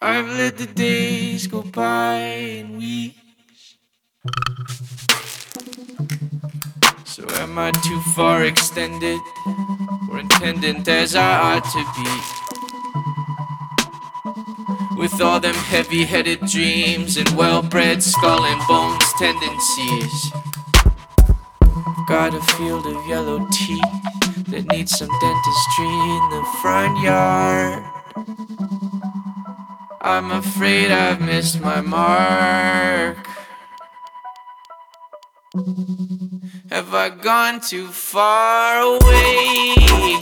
I've let the days go by in weeks. So am I too far extended, or intendant as I ought to be? With all them heavy-headed dreams and well-bred skull and bones tendencies. Got a field of yellow teeth that needs some dentistry in the front yard. I'm afraid I've missed my mark. Have I gone too far away?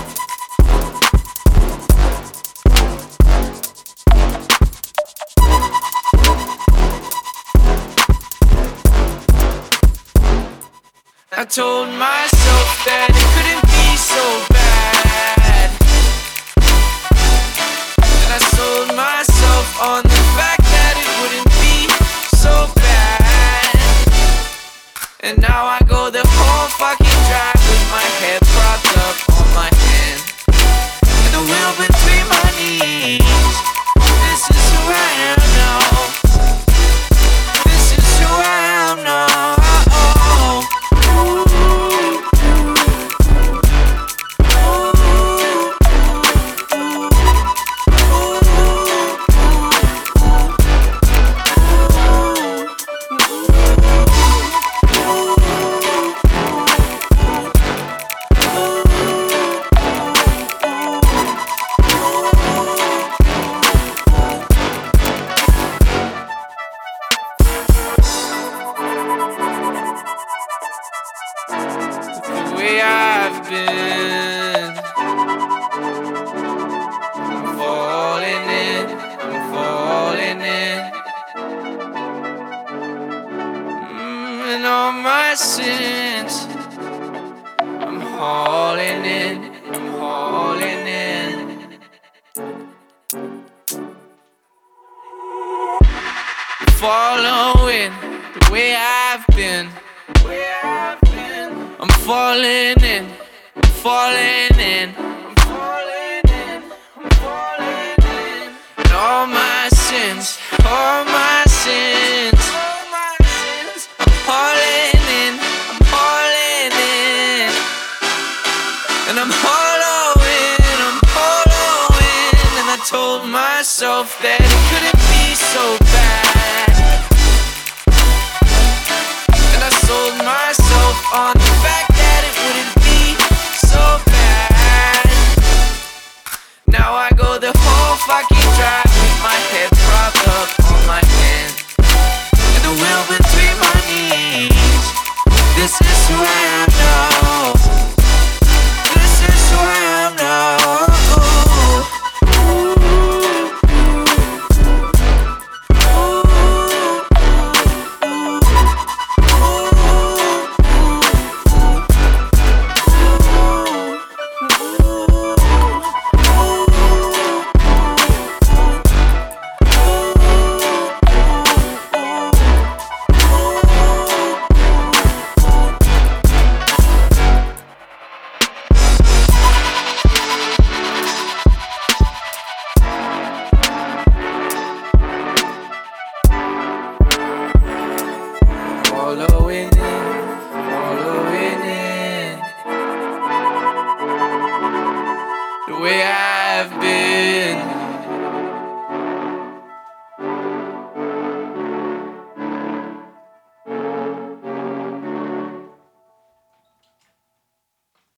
I told myself that it couldn't be so bad, and I sold myself on the fact that it wouldn't be so bad. And now I go the whole fucking drive with my head propped up on my hand and the wheel between my knees. This is who I am now. This is who I am now. The way I've been, I'm falling in, I'm falling in. And all my sins, I'm hauling in, I'm hauling in. Following the way I've been, I'm falling in, I'm falling in, I'm falling in, I'm falling in. And all my sins, all my sins, all my sins, I'm falling in, I'm falling in. And I'm hollowing, I'm hollowing. And I told myself that it couldn't be so bad, and I sold myself on the fact that it wouldn't be so bad. Now I go the whole fucking drive with my head propped up on my hand and the wheel between my knees. This is who I am now. This is who I am now. Following in, following in. The way I've been.